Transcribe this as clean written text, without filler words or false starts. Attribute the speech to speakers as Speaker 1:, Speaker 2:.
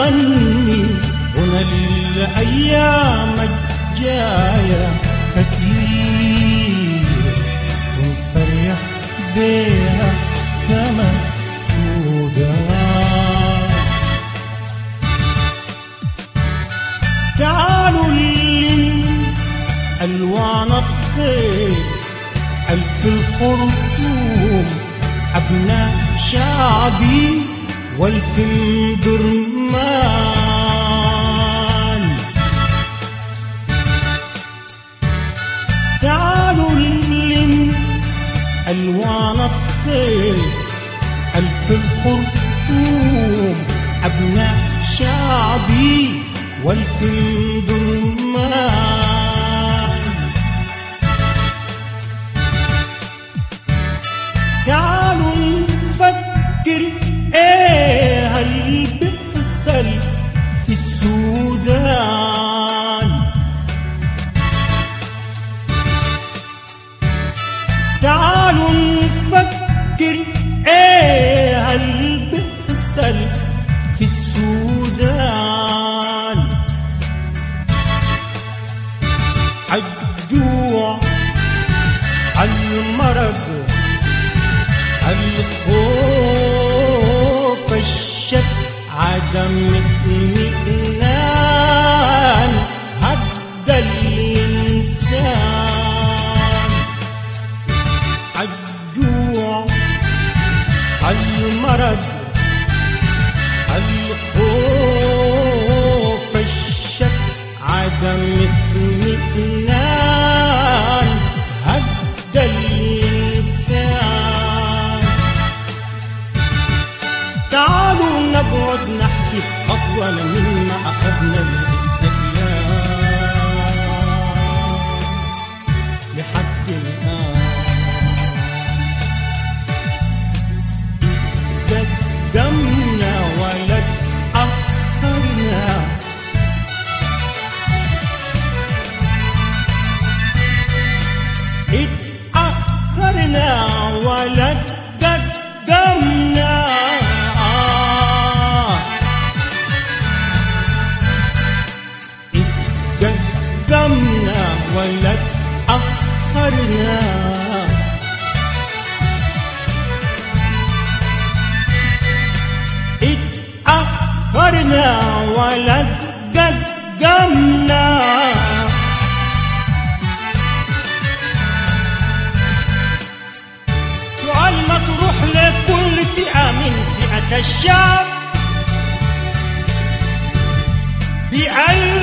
Speaker 1: نغني هنا للأيام الجاية كتير ونفرح بيها سما سوداء. تعالوا نلم ألوان الطير ألف الخرطوم أبناء شعبي والف درمان. تعالوا نلم ألوان الطير ألف الخرطوم أبناء شعبي والف درمان. تعالوا نفكر ايه اللي بيحصل في السودان. تعالوا نفكر ايه اللي بيحصل في السودان. الجوع، المرض، الخوف، الشك، عدم اطمئنان هد الإنسان. الجوع، المرض، الخوف، الشك، عدم اطمئنان هد الإنسان. تعالوا نقعد نحسب خطونا مما أخذنا الاستقلال لحد الآن. قدمنا ولا تأخرنا، اتأخرنا ولا تقدمنا. اتقدمنا ولا تأخرنا. اتأخرنا ولا تقدمنا. سؤال مطروح لكل فئة من فئة الشعب بأي